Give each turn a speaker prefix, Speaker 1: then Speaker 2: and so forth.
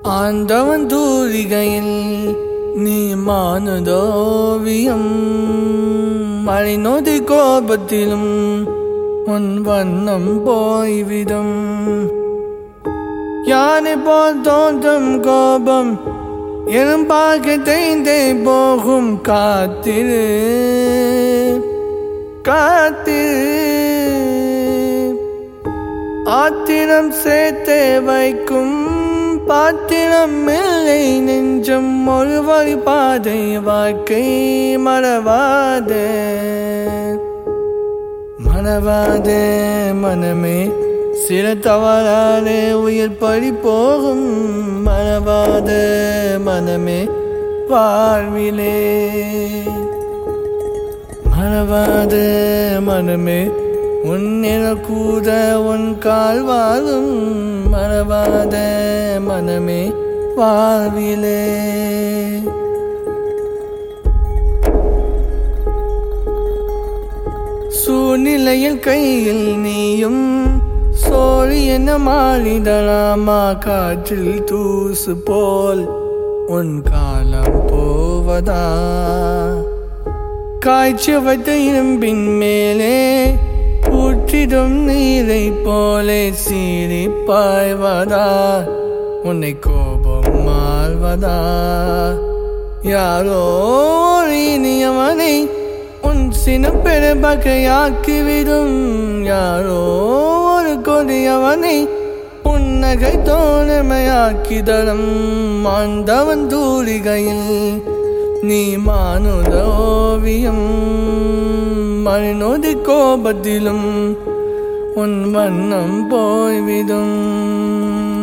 Speaker 1: ஆண்டவன் தூரிகையில் நீ மானுதோவியம். மழை நொதி கோபத்திலும் உன் வண்ணம் போய்விடும். யானை போல் தோன்றும் கோபம் எனும் பார்க்க தேய்ந்தே போகும். காத்திரு ஆத்திரம் சேர்த்தே வைக்கும். பாத்திரம் இல்லை நெஞ்சம் ஒரு வழி பாதை. வாழ்க்கை மறவாதே மனமே. சில தவறாலே உயிர் பறி போகும். மறவாதே மனமே வாழ்விலே. மறவாதே மனமே உன்னில கூட உன் கால் வாழும். மறவாதே மனமே வாழ்விலே. சூழ்நிலையில் கையில் நீயும் சோழி என மாறிடலாமா? காற்றில் தூசு போல் உன் காலம் போவதா? காய்ச்சி வைத்த இரும்பின் மேலே ஊற்றிடும் நீரை போலே சீறி பாய்வதா? உன்னை கோபம் மாழ்வதா? யாரோ இனியவனை உன் சின்ன பெரும்பகையாக்கிவிடும். யாரோ ஒரு கொடியவனை புன்னகை தோழமையாக்கிதரும். ஆண்டவன் தூரிகையில் நீ மானுதோவியம். மழை நொதி கோபத்திலும் உன் வண்ணம் போய்விடும்.